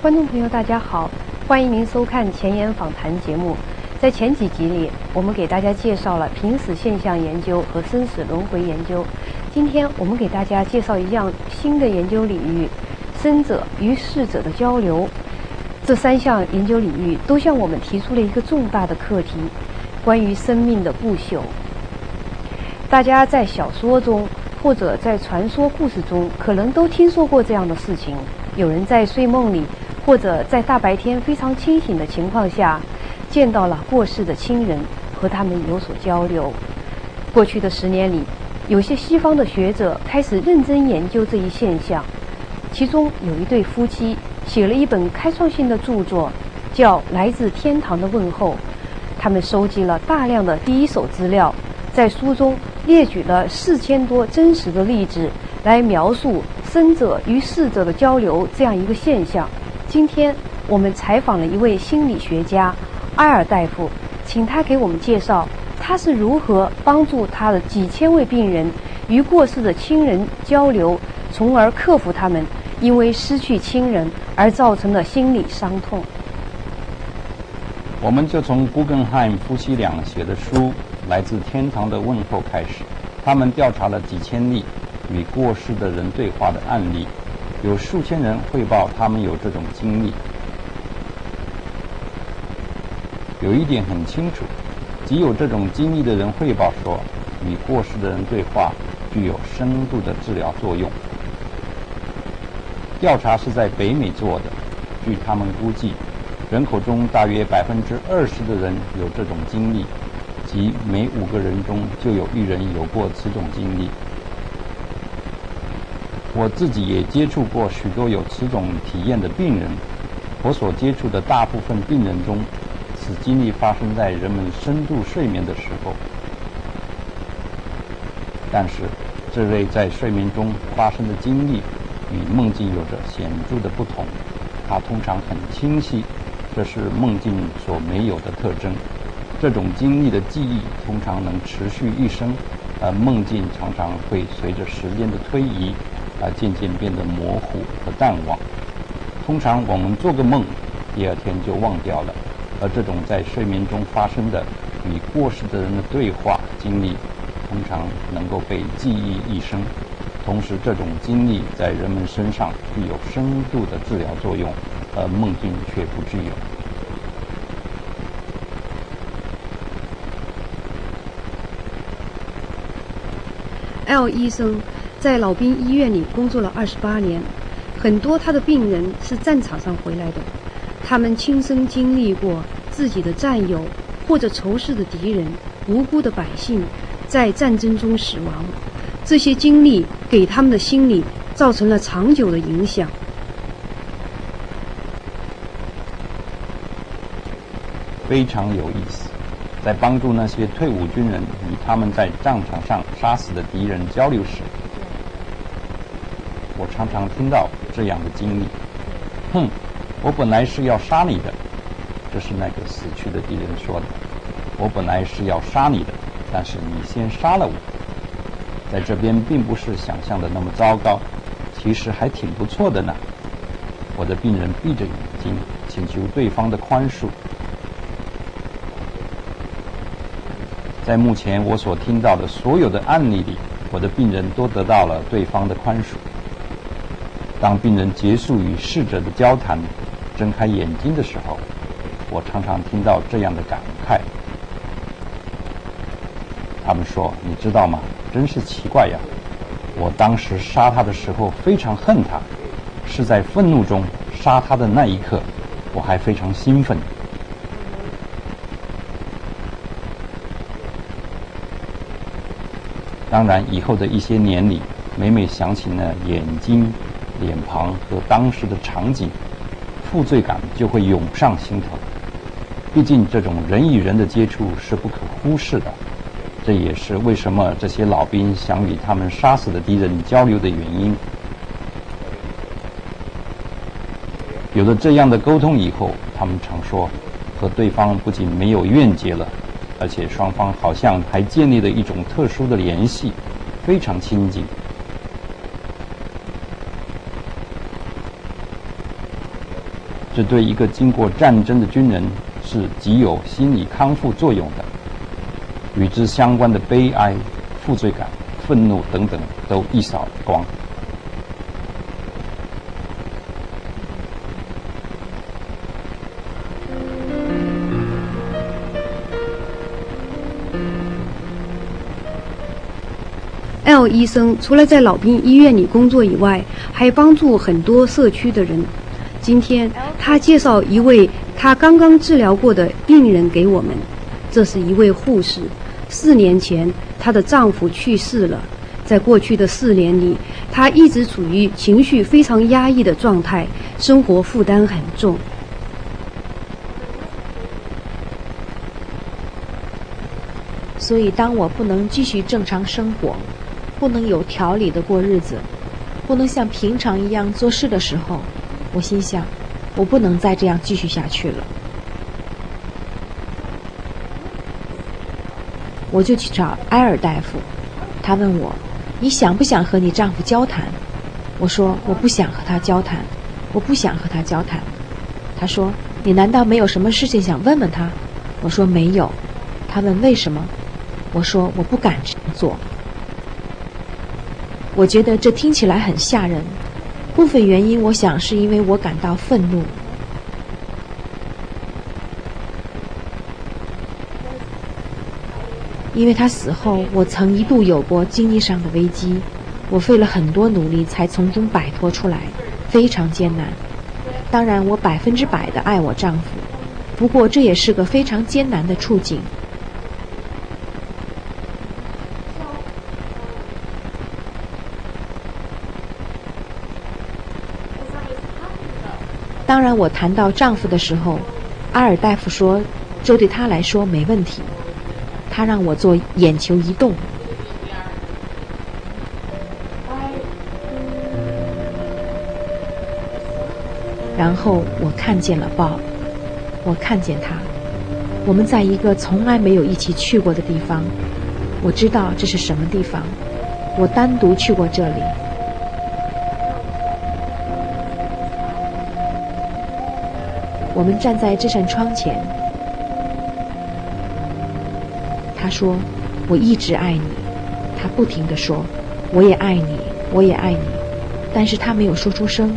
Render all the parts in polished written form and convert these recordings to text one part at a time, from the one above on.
观众朋友，大家好，欢迎您收看前沿访谈节目。在前几集里，我们给大家介绍了濒死现象研究和生死轮回研究。今天我们给大家介绍一样新的研究领域——生者与逝者的交流。这三项研究领域都向我们提出了一个重大的课题：关于生命的不朽。大家在小说中或者在传说故事中，可能都听说过这样的事情：有人在睡梦里，或者在大白天非常清醒的情况下，见到了过世的亲人，和他们有所交流。过去的10年里，有些西方的学者开始认真研究这一现象。其中有一对夫妻写了一本开创性的著作，叫《来自天堂的问候》。他们收集了大量的第一手资料，在书中列举了4000多真实的例子，来描述生者与逝者的交流这样一个现象。今天我们采访了一位心理学家埃尔大夫，请他给我们介绍他是如何帮助他的几千位病人与过世的亲人交流，从而克服他们因为失去亲人而造成的心理伤痛。 我们就从古根汉夫妻俩写的书《来自天堂的问候》开始。他们调查了几千例与过世的人对话的案例，有数千人汇报他们有这种经历。有一点很清楚，即有这种经历的人汇报说，与过世的人对话具有深度的治疗作用。调查是在北美做的，据他们估计，人口中大约20%的人有这种经历，即每5个人中就有1人有过此种经历。我自己也接触过许多有此种体验的病人，我所接触的大部分病人中，此经历发生在人们深度睡眠的时候。但是，这类在睡眠中发生的经历与梦境有着显著的不同，它通常很清晰，这是梦境所没有的特征。这种经历的记忆通常能持续一生，而梦境常常会随着时间的推移而渐渐变得模糊和淡忘。通常我们做个梦，第2天就忘掉了，而这种在睡眠中发生的与过世的人的对话经历，通常能够被记忆一生。同时，这种经历在人们身上具有深度的治疗作用，而梦境却不具有。 L 医生在老兵医院里工作了28年，很多他的病人是战场上回来的，他们亲身经历过自己的战友或者仇视的敌人、无辜的百姓在战争中死亡，这些经历给他们的心理造成了长久的影响。 非常有意思。在帮助那些退伍军人与他们在战场上杀死的敌人交流时，我常常听到这样的经历：我本来是要杀你的，这是那个死去的敌人说的。我本来是要杀你的，但是你先杀了我。在这边并不是想象的那么糟糕，其实还挺不错的呢。我的病人闭着眼睛，请求对方的宽恕。在目前我所听到的所有的案例里，我的病人都得到了对方的宽恕。当病人结束与逝者的交谈，睁开眼睛的时候，我常常听到这样的感慨。他们说：“你知道吗？真是奇怪呀！我当时杀他的时候非常恨他，是在愤怒中杀他的那一刻，我还非常兴奋。”当然，以后的一些年里，每每想起那眼睛、脸庞和当时的场景，负罪感就会涌上心头。毕竟，这种人与人的接触是不可忽视的，这也是为什么这些老兵想与他们杀死的敌人交流的原因。有了这样的沟通以后，他们常说，和对方不仅没有怨结了，而且双方好像还建立了一种特殊的联系，非常亲近。 这对一个经过战争的军人是极有心理康复作用的。与之相关的悲哀、负罪感、愤怒等等都一扫而光。 L 医生除了在老兵医院里工作以外，还帮助很多社区的人。今天他介绍一位他刚刚治疗过的病人给我们，这是一位护士。4年前，她的丈夫去世了。在过去的4年里，她一直处于情绪非常压抑的状态，生活负担很重。 所以当我不能继续正常生活，不能有条理的过日子，不能像平常一样做事的时候，我心想，我不能再这样继续下去了。我就去找埃尔大夫，他问我，你想不想和你丈夫交谈？我说，我不想和他交谈，我不想和他交谈。他说，你难道没有什么事情想问问他？我说没有。他问为什么？我说我不敢这样做。我觉得这听起来很吓人，部分原因我想是因为我感到愤怒。因为他死后，我曾一度有过经济上的危机，我费了很多努力才从中摆脱出来，非常艰难。当然，我100%的爱我丈夫，不过这也是个非常艰难的处境。当然，我谈到丈夫的时候，阿尔大夫说，这对他来说没问题。他让我做眼球移动。然后我看见了鲍，我看见他，我们在一个从来没有一起去过的地方。我知道这是什么地方，我单独去过这里。我们站在这扇窗前。他说，我一直爱你。他不停地说，我也爱你，我也爱你。但是他没有说出声。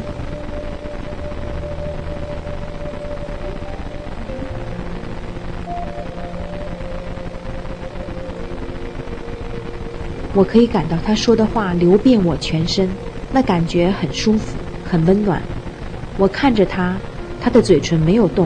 我可以感到他说的话流遍我全身，那感觉很舒服，很温暖。我看着他，他的嘴唇没有动。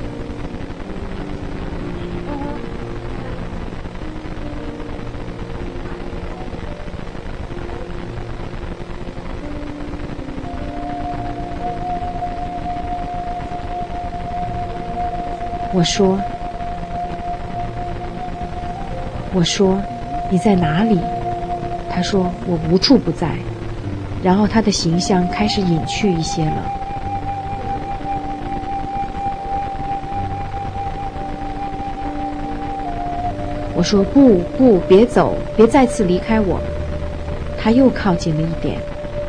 我说，你在哪里？他说，我无处不在。然后他的形象开始隐去一些了。我说，不，别走，别再次离开我。他又靠近了一点。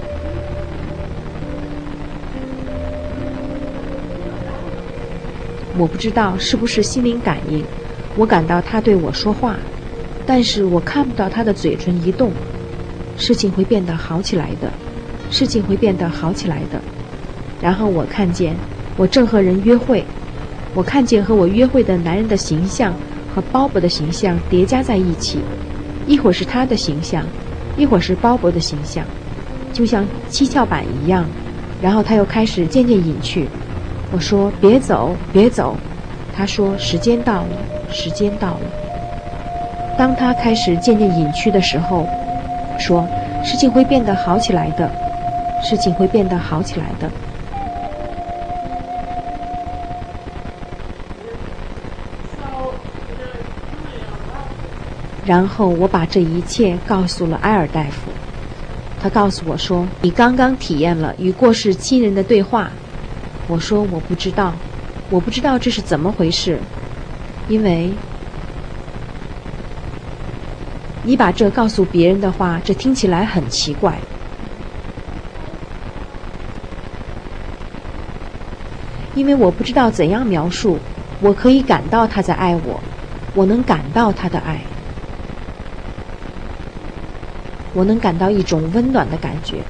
我不知道是不是心灵感应，我感到他对我说话，但是我看不到他的嘴唇移动。事情会变得好起来的，事情会变得好起来的。然后我看见我正和人约会，我看见和我约会的男人的形象和鲍勃的形象叠加在一起，一会儿是他的形象，一会儿是鲍勃的形象，就像七窍板一样。然后他又开始渐渐隐去。我说，别走，别走。他说，时间到了，时间到了。当他开始渐渐隐去的时候，说，事情会变得好起来的，事情会变得好起来的。然后我把这一切告诉了埃尔大夫。他告诉我说，你刚刚体验了与过世亲人的对话。我说，我不知道，我不知道这是怎么回事，因为你把这告诉别人的话，这听起来很奇怪。 因为我不知道怎样描述，我可以感到他在爱我，我能感到他的爱，我能感到一种温暖的感觉。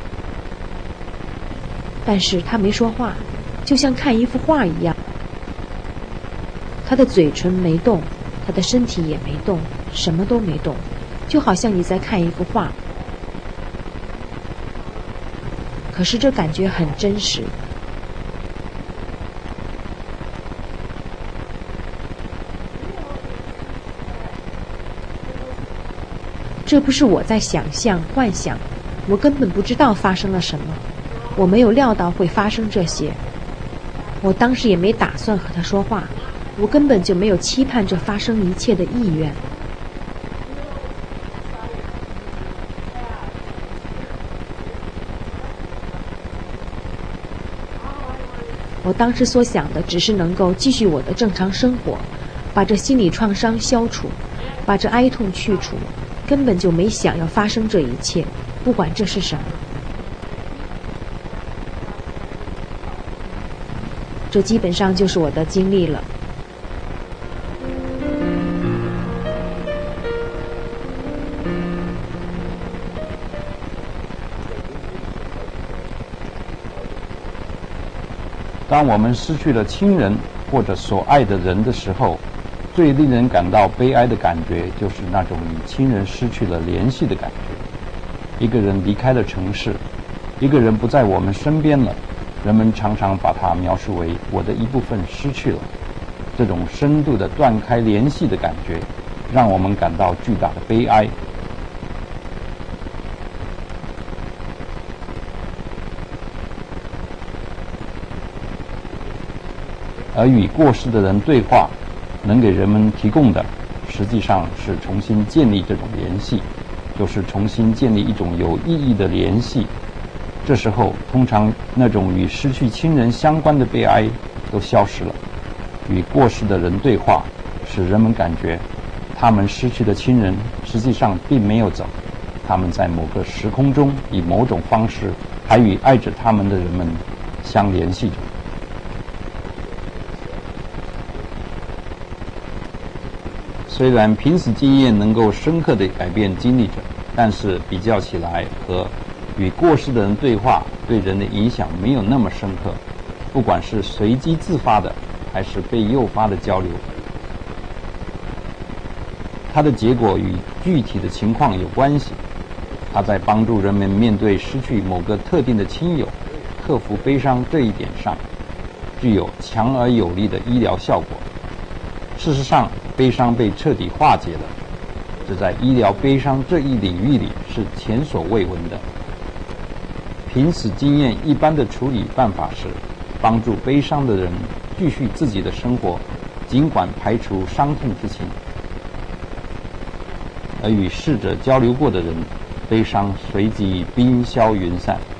但是他没说话，就像看一幅画一样。他的嘴唇没动，他的身体也没动，什么都没动，就好像你在看一幅画。可是这感觉很真实。这不是我在想象、幻想，我根本不知道发生了什么，我没有料到会发生这些。我当时也没打算和他说话，我根本就没有期盼着发生一切的意愿。我当时所想的只是能够继续我的正常生活，把这心理创伤消除，把这哀痛去除，根本就没想要发生这一切，不管这是什么。这基本上就是我的经历了。 当我们失去了亲人或者所爱的人的时候，最令人感到悲哀的感觉就是那种与亲人失去了联系的感觉。一个人离开了城市，一个人不在我们身边了，人们常常把它描述为我的一部分失去了。这种深度的断开联系的感觉，让我们感到巨大的悲哀。而与过世的人对话，能给人们提供的，实际上是重新建立这种联系，就是重新建立一种有意义的联系。这时候，通常那种与失去亲人相关的悲哀都消失了。与过世的人对话，使人们感觉，他们失去的亲人实际上并没有走，他们在某个时空中以某种方式，还与爱着他们的人们相联系着。虽然濒死经验能够深刻地改变经历者，但是比较起来，和与过世的人对话对人的影响没有那么深刻。不管是随机自发的，还是被诱发的交流，它的结果与具体的情况有关系。它在帮助人们面对失去某个特定的亲友、克服悲伤这一点上，具有强而有力的医疗效果。事实上，悲伤被彻底化解了，这在医疗悲伤这一领域里是前所未闻的。濒死经验一般的处理办法是帮助悲伤的人继续自己的生活，尽管排除伤痛之情。而与逝者交流过的人，悲伤随即冰消云散。